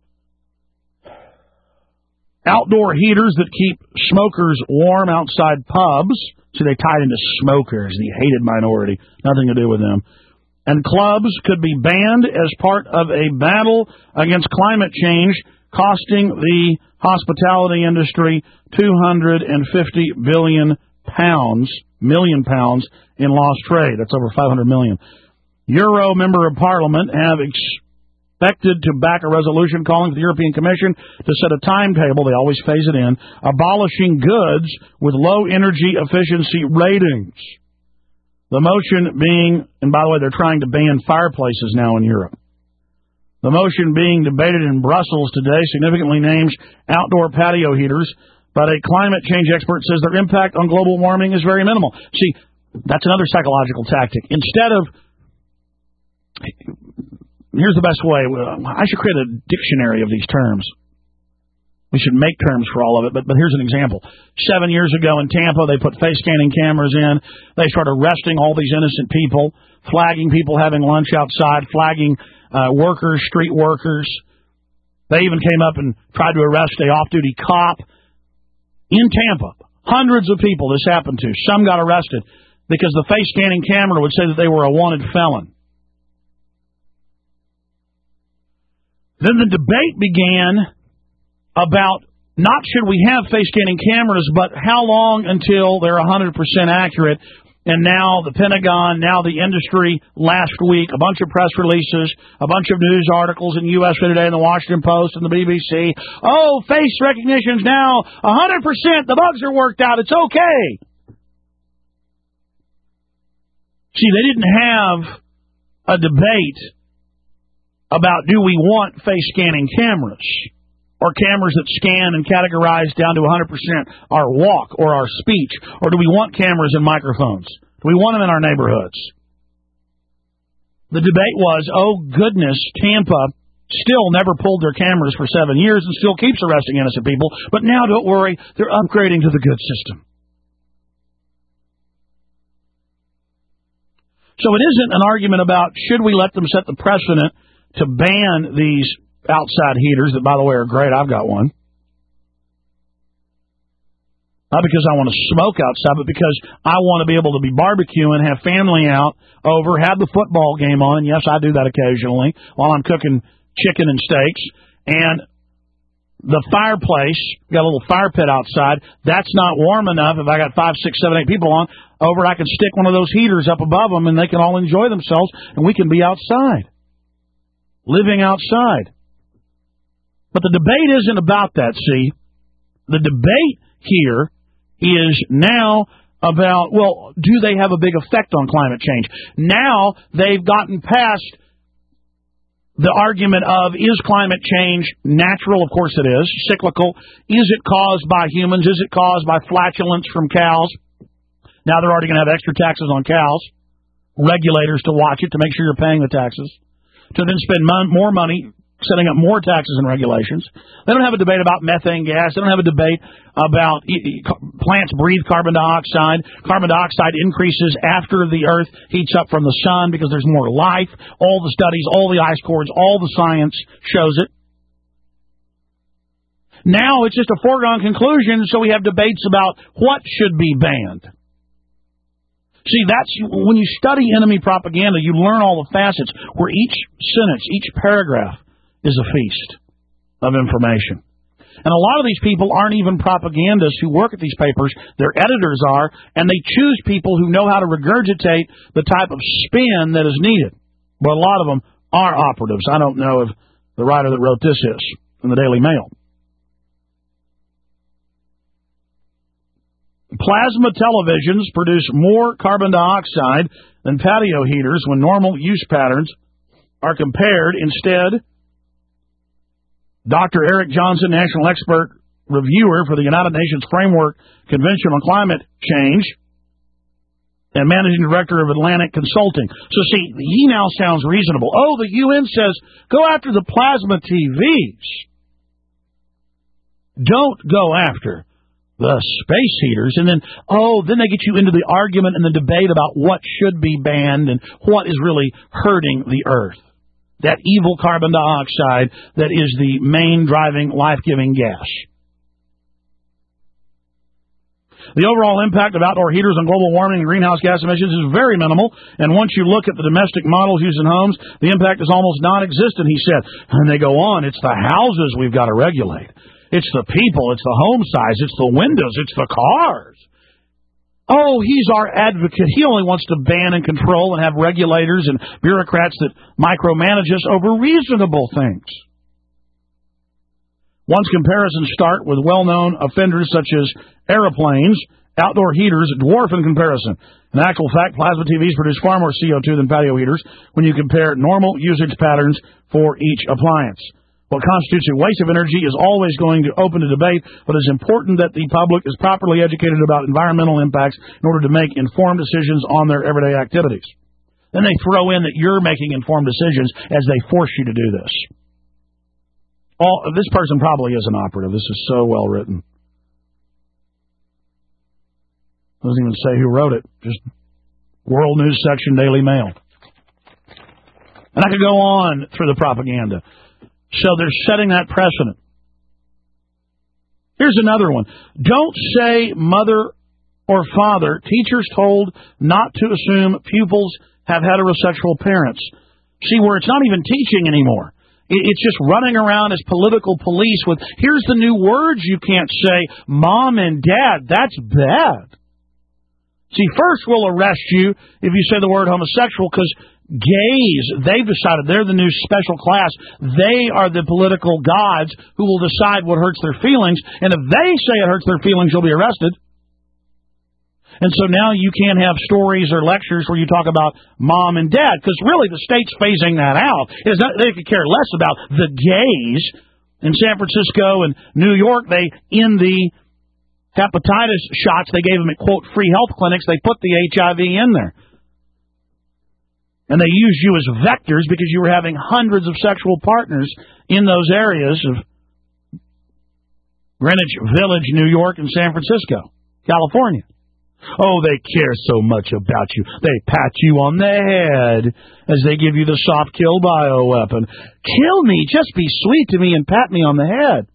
Outdoor heaters that keep smokers warm outside pubs. See, they tied into smokers, the hated minority. Nothing to do with them. And clubs could be banned as part of a battle against climate change, costing the hospitality industry £250 million in lost trade. That's over 500 million. Euro Member of Parliament have expected to back a resolution calling for the European Commission to set a timetable, they always phase it in, abolishing goods with low energy efficiency ratings. The motion being, and by the way, they're trying to ban fireplaces now in Europe. The motion being debated in Brussels today significantly names outdoor patio heaters, but a climate change expert says their impact on global warming is very minimal. See, That's another psychological tactic. Instead of, here's the best way. I should create a dictionary of these terms. We should make terms for all of it, but here's an example. 7 years ago in Tampa, they put face scanning cameras in. They started arresting all these innocent people, flagging people having lunch outside, flagging workers, street workers. They even came up and tried to arrest a off-duty cop in Tampa. Hundreds of people this happened to. Some got arrested because the face scanning camera would say that they were a wanted felon. Then the debate began about not should we have face scanning cameras, but how long until they're 100% accurate. And now the Pentagon, now the industry, last week, a bunch of press releases, a bunch of news articles in USA Today and the Washington Post and the BBC. Oh, face recognition's now 100%. The bugs are worked out. It's okay. See, they didn't have a debate about do we want face scanning cameras or cameras that scan and categorize down to 100% our walk or our speech, or do we want cameras and microphones? Do we want them in our neighborhoods? The debate was, oh goodness, Tampa still never pulled their cameras for 7 years and still keeps arresting innocent people, but now don't worry, they're upgrading to the good system. So it isn't an argument about should we let them set the precedent to ban these outside heaters that, by the way, are great. I've got one. Not because I want to smoke outside, but because I want to be able to be barbecuing, have family out over, have the football game on. And yes, I do that occasionally while I'm cooking chicken and steaks. And the fireplace, got a little fire pit outside. That's not warm enough. If I got 5, 6, 7, 8 people on over, I can stick one of those heaters up above them, and they can all enjoy themselves, and we can be outside, living outside. But the debate isn't about that, see. The debate here is now about, well, do they have a big effect on climate change? Now they've gotten past the argument of, is climate change natural? Of course it is. Cyclical. Is it caused by humans? Is it caused by flatulence from cows? Now they're already going to have extra taxes on cows. Regulators to watch it, to make sure you're paying the taxes. To then spend more money setting up more taxes and regulations. They don't have a debate about methane gas. They don't have a debate about plants breathe carbon dioxide. Carbon dioxide increases after the Earth heats up from the sun because there's more life. All the studies, all the ice cores, all the science shows it. Now it's just a foregone conclusion, so we have debates about what should be banned. See, that's when you study enemy propaganda, you learn all the facets where each sentence, each paragraph is a feast of information. And a lot of these people aren't even propagandists who work at these papers. Their editors are, and they choose people who know how to regurgitate the type of spin that is needed. But a lot of them are operatives. I don't know if the writer that wrote this is in the Daily Mail. Plasma televisions produce more carbon dioxide than patio heaters when normal use patterns are compared. Instead, Dr. Eric Johnson, National Expert Reviewer for the United Nations Framework Convention on Climate Change and Managing Director of Atlantic Consulting. So see, he now sounds reasonable. Oh, the UN says, go after the plasma TVs. Don't go after the space heaters. And then they get you into the argument and the debate about what should be banned and what is really hurting the Earth. That evil carbon dioxide that is the main driving, life-giving gas. The overall impact of outdoor heaters on global warming and greenhouse gas emissions is very minimal, and once you look at the domestic models used in homes, the impact is almost non-existent, he said. And they go on, it's the houses we've got to regulate. It's the people, it's the home size, it's the windows, it's the cars. Oh, he's our advocate. He only wants to ban and control and have regulators and bureaucrats that micromanage us over reasonable things. Once comparisons start with well-known offenders such as aeroplanes, outdoor heaters dwarf in comparison. In actual fact, plasma TVs produce far more CO2 than patio heaters when you compare normal usage patterns for each appliance. What constitutes a waste of energy is always going to open to debate, but it's important that the public is properly educated about environmental impacts in order to make informed decisions on their everyday activities. Then they throw in that you're making informed decisions as they force you to do this. This person probably is an operative. This is so well written. Doesn't even say who wrote it. Just World News Section, Daily Mail. And I could go on through the propaganda. So they're setting that precedent. Here's another one. Don't say mother or father. Teachers told not to assume pupils have heterosexual parents. See, where it's not even teaching anymore. It's just running around as political police with, here's the new words you can't say, mom and dad. That's bad. See, first we'll arrest you if you say the word homosexual, because gays, they've decided they're the new special class. They are the political gods who will decide what hurts their feelings. And if they say it hurts their feelings, you'll be arrested. And so now you can't have stories or lectures where you talk about mom and dad, because really the state's phasing that out. They could care less about the gays. In San Francisco and New York, in the hepatitis shots they gave them at, quote, free health clinics, they put the HIV in there. And they used you as vectors because you were having hundreds of sexual partners in those areas of Greenwich Village, New York, and San Francisco, California. Oh, they care so much about you. They pat you on the head as they give you the soft kill bioweapon. Kill me, just be sweet to me and pat me on the head.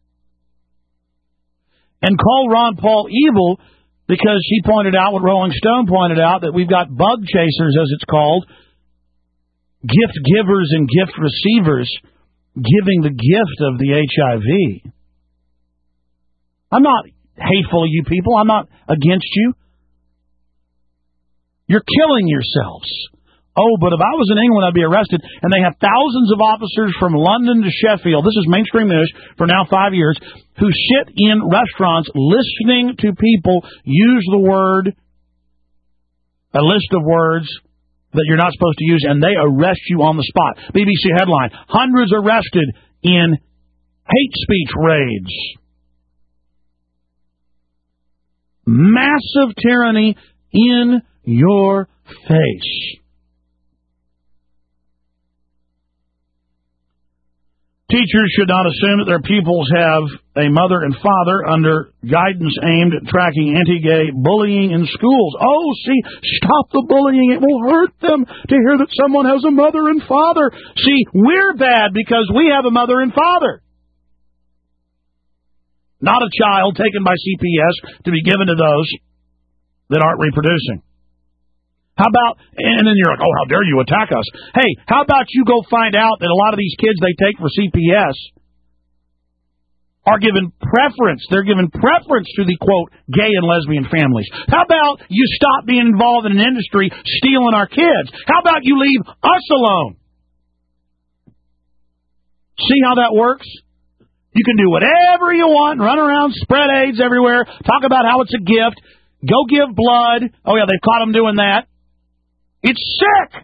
And call Ron Paul evil because he pointed out what Rolling Stone pointed out, that we've got bug chasers, as it's called, gift givers and gift receivers giving the gift of the HIV. I'm not hateful of you people. I'm not against you. You're killing yourselves. Oh, but if I was in England, I'd be arrested. And they have thousands of officers from London to Sheffield, this is mainstream news for now 5 years, who sit in restaurants listening to people use the word, a list of words that you're not supposed to use, and they arrest you on the spot. BBC headline, hundreds arrested in hate speech raids. Massive tyranny in your face. Teachers should not assume that their pupils have a mother and father under guidance aimed at tracking anti-gay bullying in schools. Oh, see, stop the bullying. It will hurt them to hear that someone has a mother and father. See, we're bad because we have a mother and father. Not a child taken by CPS to be given to those that aren't reproducing. How about, and then you're like, oh, how dare you attack us? Hey, how about you go find out that a lot of these kids they take for CPS are given preference. They're given preference to the, quote, gay and lesbian families. How about you stop being involved in an industry stealing our kids? How about you leave us alone? See how that works? You can do whatever you want, run around, spread AIDS everywhere, talk about how it's a gift, go give blood. Oh, yeah, they've caught them doing that. It's sick.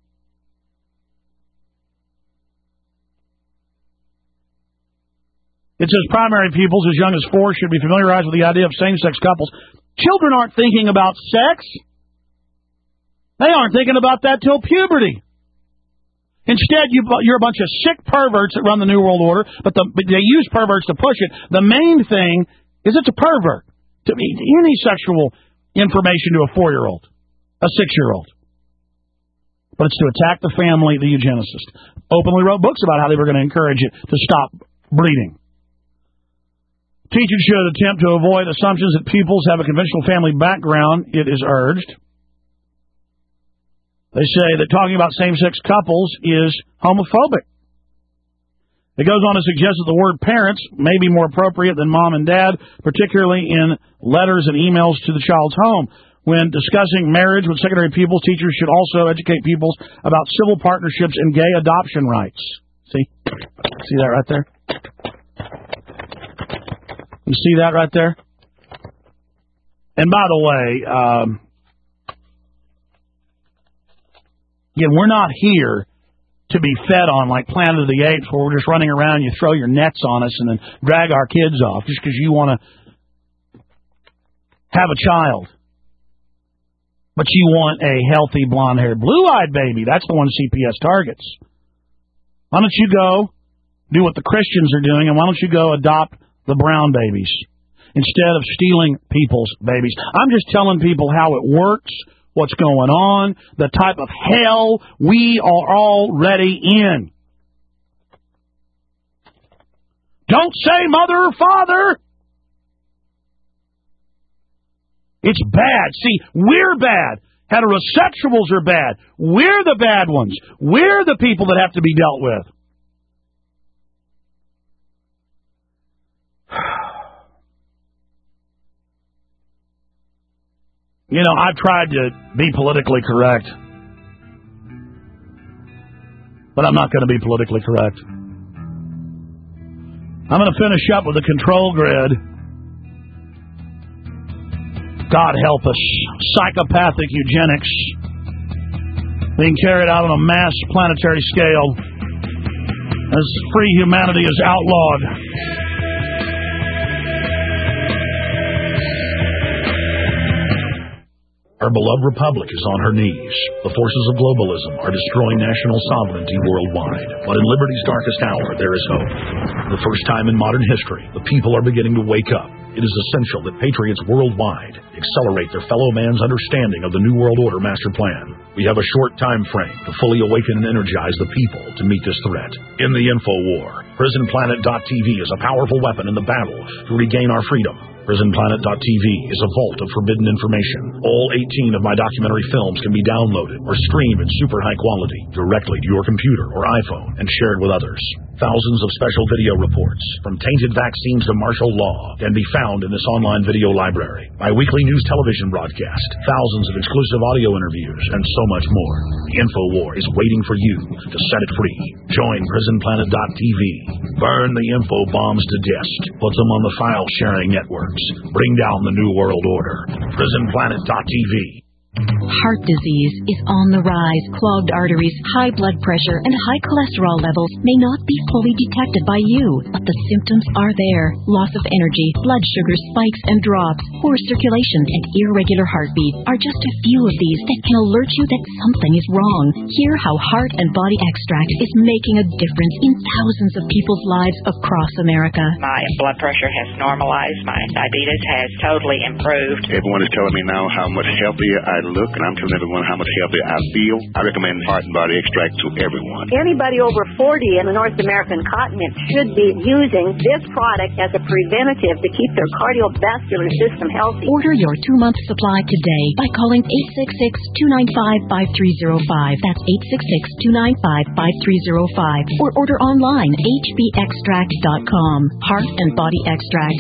It says primary pupils as young as 4 should be familiarized with the idea of same-sex couples. Children aren't thinking about sex. They aren't thinking about that till puberty. Instead, you're a bunch of sick perverts that run the New World Order, but they use perverts to push it. The main thing is it's a pervert. To any sexual information to a 4-year-old, a 6-year-old. But it's to attack the family, the eugenicist. Openly wrote books about how they were going to encourage it to stop breeding. Teachers should attempt to avoid assumptions that pupils have a conventional family background, it is urged. They say that talking about same-sex couples is homophobic. It goes on to suggest that the word parents may be more appropriate than mom and dad, particularly in letters and emails to the child's home. When discussing marriage with secondary pupils, teachers should also educate pupils about civil partnerships and gay adoption rights. See that right there? You see that right there? And by the way, again, we're not here to be fed on, like Planet of the Apes, where we're just running around, you throw your nets on us and then drag our kids off just because you want to have a child. But you want a healthy, blonde-haired, blue-eyed baby. That's the one CPS targets. Why don't you go do what the Christians are doing, and why don't you go adopt the brown babies instead of stealing people's babies? I'm just telling people how it works, what's going on, the type of hell we are already in. Don't say mother or father. It's bad. See, we're bad. Heterosexuals are bad. We're the bad ones. We're the people that have to be dealt with. You know, I've tried to be politically correct, but I'm not going to be politically correct. I'm going to finish up with a control grid. God help us. Psychopathic eugenics being carried out on a mass planetary scale as free humanity is outlawed. Our beloved republic is on her knees. The forces of globalism are destroying national sovereignty worldwide. But in liberty's darkest hour, there is hope. For the first time in modern history, the people are beginning to wake up. It is essential that patriots worldwide accelerate their fellow man's understanding of the New World Order master plan. We have a short time frame to fully awaken and energize the people to meet this threat. In the info war, PrisonPlanet.tv is a powerful weapon in the battle to regain our freedom. PrisonPlanet.tv is a vault of forbidden information. All 18 of my documentary films can be downloaded or streamed in super high quality directly to your computer or iPhone and shared with others. Thousands of special video reports, from tainted vaccines to martial law, can be found in this online video library. My weekly news television broadcast, thousands of exclusive audio interviews, and so much more. The InfoWar is waiting for you to set it free. Join PrisonPlanet.tv. Burn the info bombs to dust. Put them on the file-sharing networks. Bring down the New World Order. PrisonPlanet.tv. Heart disease is on the rise. Clogged arteries, high blood pressure, and high cholesterol levels may not be fully detected by you, but the symptoms are there. Loss of energy, blood sugar spikes and drops, poor circulation, and irregular heartbeat are just a few of these that can alert you that something is wrong. Hear how Heart and Body Extract is making a difference in thousands of people's lives across America. My blood pressure has normalized. My diabetes has totally improved. Everyone is telling me now how much healthier I look, and I'm telling everyone how much healthier I feel. I recommend Heart and Body Extract to everyone. Anybody over 40 in the North American continent should be using this product as a preventative to keep their cardiovascular system healthy. Order your 2-month supply today by calling 866-295-5305. That's 866-295-5305. Or order online, hbextract.com. Heart and Body Extract,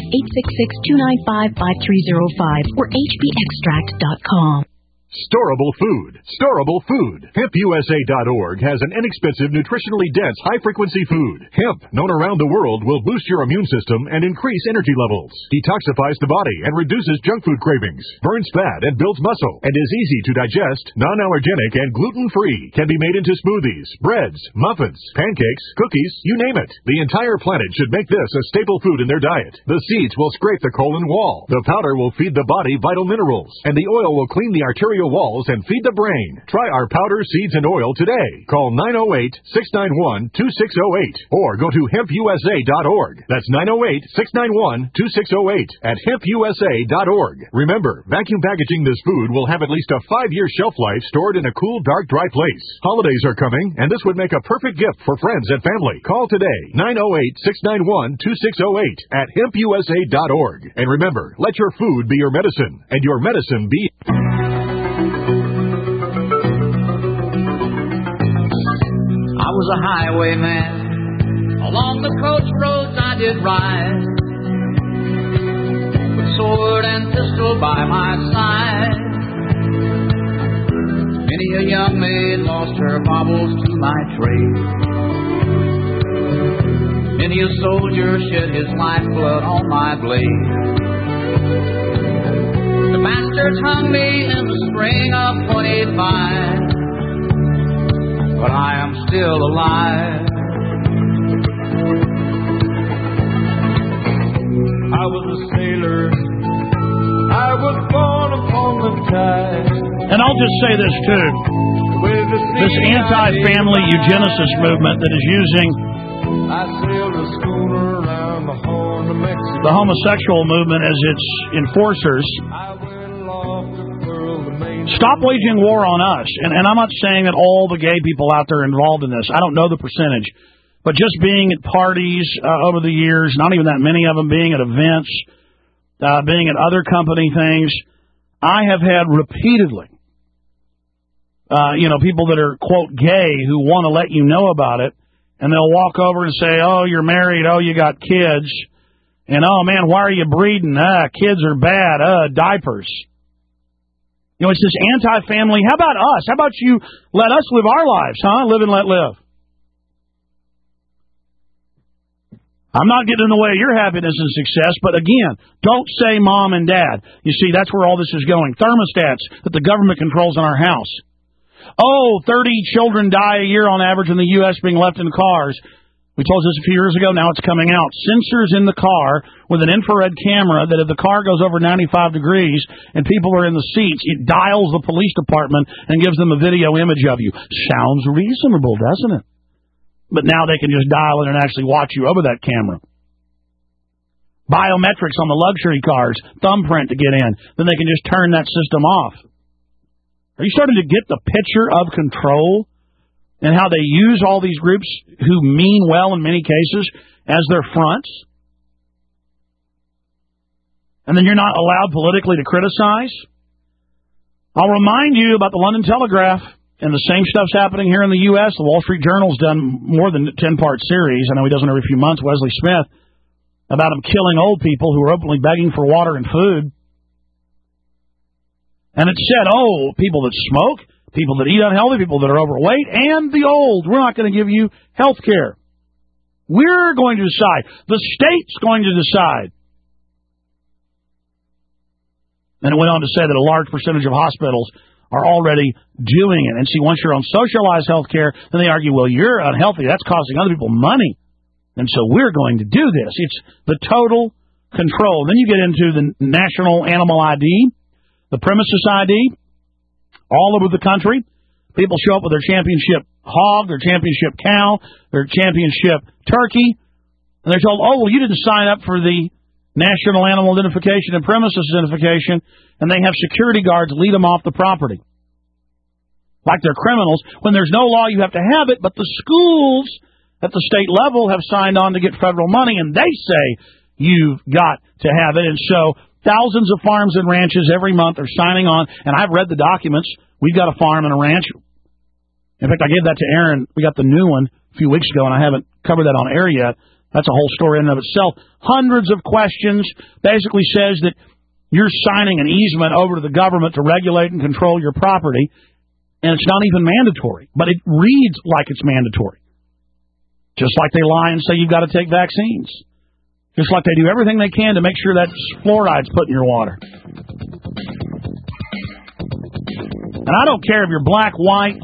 866-295-5305 or hbextract.com. Storable food. Storable food. HempUSA.org has an inexpensive, nutritionally dense, high-frequency food. Hemp, known around the world, will boost your immune system and increase energy levels, detoxifies the body and reduces junk food cravings, burns fat and builds muscle, and is easy to digest, non-allergenic, and gluten-free. Can be made into smoothies, breads, muffins, pancakes, cookies, you name it. The entire planet should make this a staple food in their diet. The seeds will scrape the colon wall. The powder will feed the body vital minerals, and the oil will clean the arterial walls and feed the brain. Try our powder, seeds, and oil today. Call 908-691-2608 or go to hempusa.org. That's 908-691-2608 at hempusa.org. Remember, vacuum packaging this food will have at least a 5-year shelf life stored in a cool, dark, dry place. Holidays are coming, and this would make a perfect gift for friends and family. Call today, 908-691-2608 at hempusa.org. And remember, let your food be your medicine, and your medicine be... I was a highwayman. Along the coast roads I did ride, with sword and pistol by my side. Many a young maid lost her baubles to my trade. Many a soldier shed his lifeblood on my blade. The bastards hung me in the spring of 25. but I am still alive. I was a sailor, I was born upon the tide. And I'll just say this, too. This anti-family eugenicist movement that is using the homosexual movement as its enforcers. Stop waging war on us. And I'm not saying that all the gay people out there are involved in this. I don't know the percentage. But just being at parties over the years, not even that many of them, being at events, being at other company things, I have had repeatedly, people that are, quote, gay who want to let you know about it, and they'll walk over and say, oh, you're married, oh, you got kids, and oh, man, why are you breeding? Kids are bad, diapers. It's this anti-family. How about us? How about you let us live our lives, huh? Live and let live. I'm not getting in the way of your happiness and success, but again, don't say mom and dad. You see, that's where all this is going. Thermostats that the government controls in our house. Oh, 30 children die a year on average in the U.S. being left in cars. We told you this a few years ago. Now it's coming out. Sensors in the car with an infrared camera that if the car goes over 95 degrees and people are in the seats, it dials the police department and gives them a video image of you. Sounds reasonable, doesn't it? But now they can just dial in and actually watch you over that camera. Biometrics on the luxury cars, thumbprint to get in. Then they can just turn that system off. Are you starting to get the picture of control and how they use all these groups who mean well in many cases as their fronts? And then you're not allowed politically to criticize? I'll remind you about the London Telegraph. And the same stuff's happening here in the U.S. The Wall Street Journal's done more than a 10-part series. I know he does it every few months, Wesley Smith, about him killing old people who are openly begging for water and food. And it said, people that smoke, people that eat unhealthy, people that are overweight, and the old. We're not going to give you health care. We're going to decide. The state's going to decide. And it went on to say that a large percentage of hospitals are already doing it. And see, once you're on socialized health care, then they argue, well, you're unhealthy. That's costing other people money. And so we're going to do this. It's the total control. Then you get into the national animal ID, the premises ID, all over the country. People show up with their championship hog, their championship cow, their championship turkey, and they're told, oh, well, you didn't sign up for the National Animal Identification and Premises Identification, and they have security guards lead them off the property. Like they're criminals. When there's no law, you have to have it, but the schools at the state level have signed on to get federal money, and they say you've got to have it. And so thousands of farms and ranches every month are signing on, and I've read the documents. We've got a farm and a ranch. In fact, I gave that to Aaron. We got the new one a few weeks ago, and I haven't covered that on air yet. That's a whole story in and of itself. Hundreds of questions. Basically says that you're signing an easement over to the government to regulate and control your property, and it's not even mandatory. But it reads like it's mandatory. Just like they lie and say you've got to take vaccines. Just like they do everything they can to make sure that fluoride's put in your water. And I don't care if you're black, white,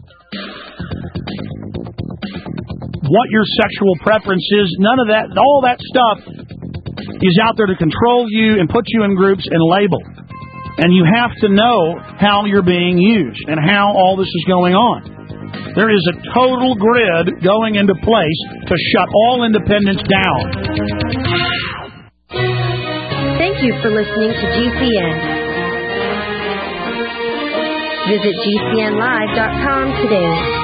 what your sexual preference is, none of that, all that stuff is out there to control you and put you in groups and label. And you have to know how you're being used and how all this is going on. There is a total grid going into place to shut all independents down. Thank you for listening to GCN. Visit GCNlive.com today.